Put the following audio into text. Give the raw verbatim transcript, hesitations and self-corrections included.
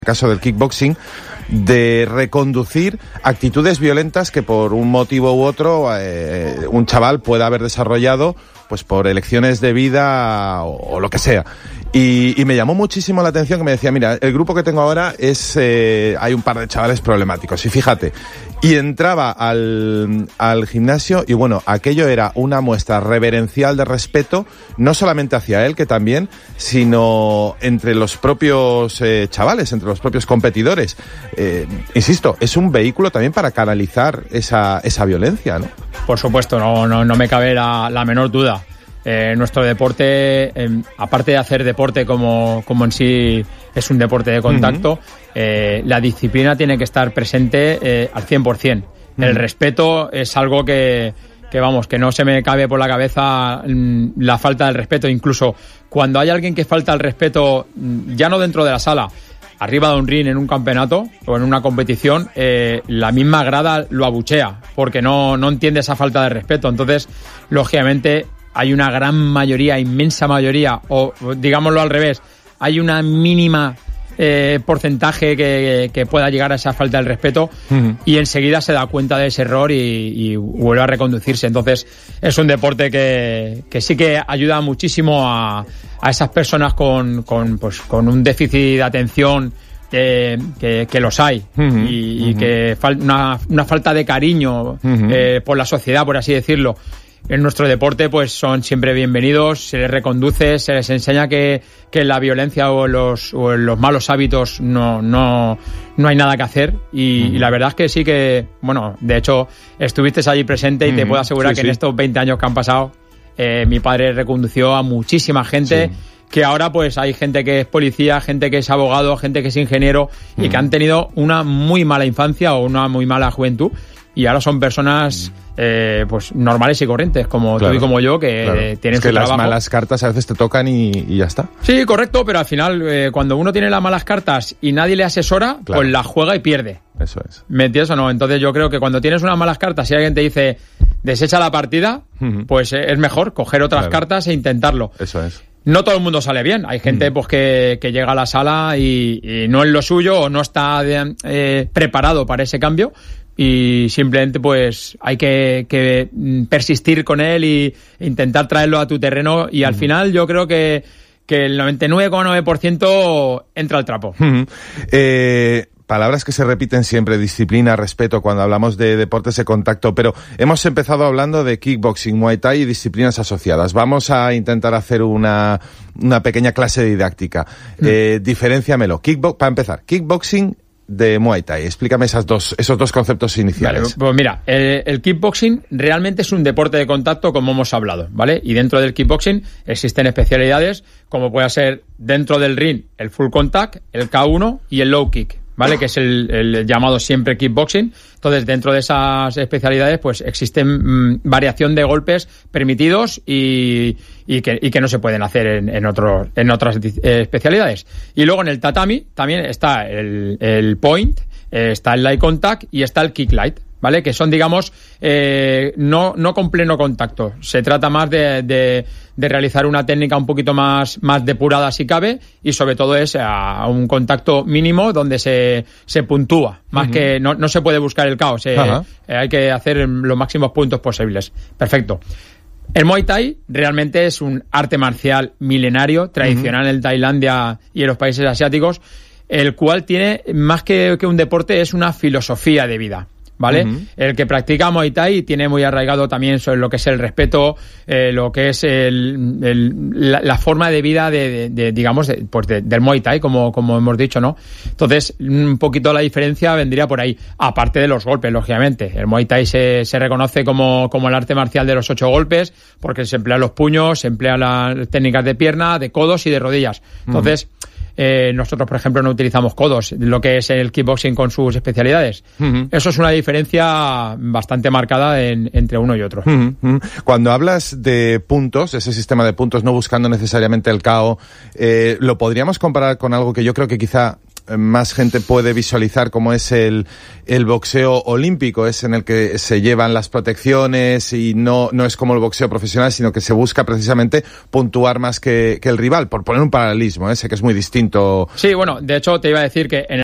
caso del kickboxing, de reconducir actitudes violentas que por un motivo u otro eh, un chaval pueda haber desarrollado pues por elecciones de vida o, o lo que sea. Y, y me llamó muchísimo la atención que me decía, mira, el grupo que tengo ahora es, eh, hay un par de chavales problemáticos, y fíjate, y entraba al, al gimnasio y bueno, aquello era una muestra reverencial de respeto, no solamente hacia él, que también, sino entre los propios eh, chavales, entre los propios competidores. Eh, insisto, es un vehículo también para canalizar esa, esa violencia, ¿no? Por supuesto, no, no, no me cabe la, la menor duda. Eh, nuestro deporte, eh, aparte de hacer deporte como, como en sí es un deporte de contacto, uh-huh. eh, la disciplina tiene que estar presente eh, al cien por ciento. Uh-huh. El respeto es algo que, que, vamos, que no se me cabe por la cabeza mm, la falta del respeto. Incluso cuando hay alguien que falta el respeto, ya no dentro de la sala, arriba de un ring en un campeonato o en una competición, eh, la misma grada lo abuchea porque no, no entiende esa falta de respeto. Entonces, lógicamente, hay una gran mayoría, inmensa mayoría, o digámoslo al revés, hay una mínima eh, porcentaje que, que pueda llegar a esa falta del respeto uh-huh. y enseguida se da cuenta de ese error y, y vuelve a reconducirse. Entonces es un deporte que, que sí que ayuda muchísimo a, a esas personas con, con, pues, con un déficit de atención que, que, que los hay uh-huh. y, y uh-huh. que fal, una, una falta de cariño uh-huh. eh, por la sociedad, por así decirlo. En nuestro deporte pues son siempre bienvenidos, se les reconduce, se les enseña que, que la violencia o los, o los malos hábitos no, no, no hay nada que hacer y, uh-huh. y la verdad es que sí que, bueno, de hecho estuviste allí presente y uh-huh. te puedo asegurar sí, que sí. en estos veinte años que han pasado eh, mi padre recondució a muchísima gente sí. que ahora pues hay gente que es policía, gente que es abogado, gente que es ingeniero uh-huh. y que han tenido una muy mala infancia o una muy mala juventud y ahora son personas eh, pues normales y corrientes, como claro, tú y como yo, que claro. eh, tienen es que su las trabajo. Malas cartas a veces te tocan y, y ya está. Sí, correcto, pero al final, eh, cuando uno tiene las malas cartas y nadie le asesora, claro. pues las juega y pierde. Eso es. ¿Me entiendes o no? Entonces yo creo que cuando tienes unas malas cartas y alguien te dice desecha la partida, uh-huh. pues eh, es mejor coger otras claro. cartas e intentarlo. Eso es. No todo el mundo sale bien. Hay gente mm. pues que, que llega a la sala y, y no es lo suyo o no está eh, preparado para ese cambio y simplemente pues hay que, que persistir con él y intentar traerlo a tu terreno y al mm. final yo creo que, que el noventa y nueve coma nueve por ciento entra al trapo. Mm. Eh... Palabras que se repiten siempre, disciplina, respeto, cuando hablamos de deportes de contacto, pero hemos empezado hablando de kickboxing, muay thai y disciplinas asociadas. Vamos a intentar hacer una, una pequeña clase didáctica. Mm. Eh, diferénciamelo. Kickbo- para empezar, kickboxing de muay thai. Explícame esas dos, esos dos conceptos iniciales. Vale, pues mira, el, el kickboxing realmente es un deporte de contacto como hemos hablado, ¿vale? Y dentro del kickboxing existen especialidades como puede ser dentro del ring el full contact, el K uno y el low kick. ¿Vale? Que es el, el llamado siempre kickboxing. Entonces, dentro de esas especialidades, pues existen mmm, variación de golpes permitidos y, y, que, y que no se pueden hacer en, en, otro, en otras eh, especialidades. Y luego en el tatami también está el, el point, eh, está el light contact y está el kick light. ¿Vale? Que son, digamos, eh, no, no con pleno contacto. Se trata más de, de, de realizar una técnica un poquito más, más depurada si cabe y sobre todo es a un contacto mínimo donde se, se puntúa. Más uh-huh. que no, no se puede buscar el caos. Eh, uh-huh. eh, hay que hacer los máximos puntos posibles. Perfecto. El Muay Thai realmente es un arte marcial milenario, tradicional uh-huh. en Tailandia y en los países asiáticos, el cual tiene, más que, que un deporte, es una filosofía de vida. ¿Vale? Uh-huh. El que practica Muay Thai tiene muy arraigado también sobre lo que es el respeto, eh, lo que es el, el, la, la forma de vida de, de, de digamos, de, pues de, del Muay Thai, como, como hemos dicho, ¿no? Entonces, un poquito la diferencia vendría por ahí, aparte de los golpes, lógicamente. El Muay Thai se, se reconoce como, como el arte marcial de los ocho golpes, porque se emplean los puños, se emplean las técnicas de pierna, de codos y de rodillas. Entonces, uh-huh. Eh, nosotros, por ejemplo, no utilizamos codos, lo que es el kickboxing con sus especialidades. Uh-huh. Eso es una diferencia bastante marcada en, entre uno y otro. Uh-huh. Cuando hablas de puntos, ese sistema de puntos, no buscando necesariamente el K O, eh, lo podríamos comparar con algo que yo creo que quizá más gente puede visualizar, como es el, el boxeo olímpico, es en el que se llevan las protecciones y no, no es como el boxeo profesional, sino que se busca precisamente puntuar más que, que el rival, por poner un paralelismo, ¿eh? Sé que es muy distinto. Sí, bueno, de hecho te iba a decir que en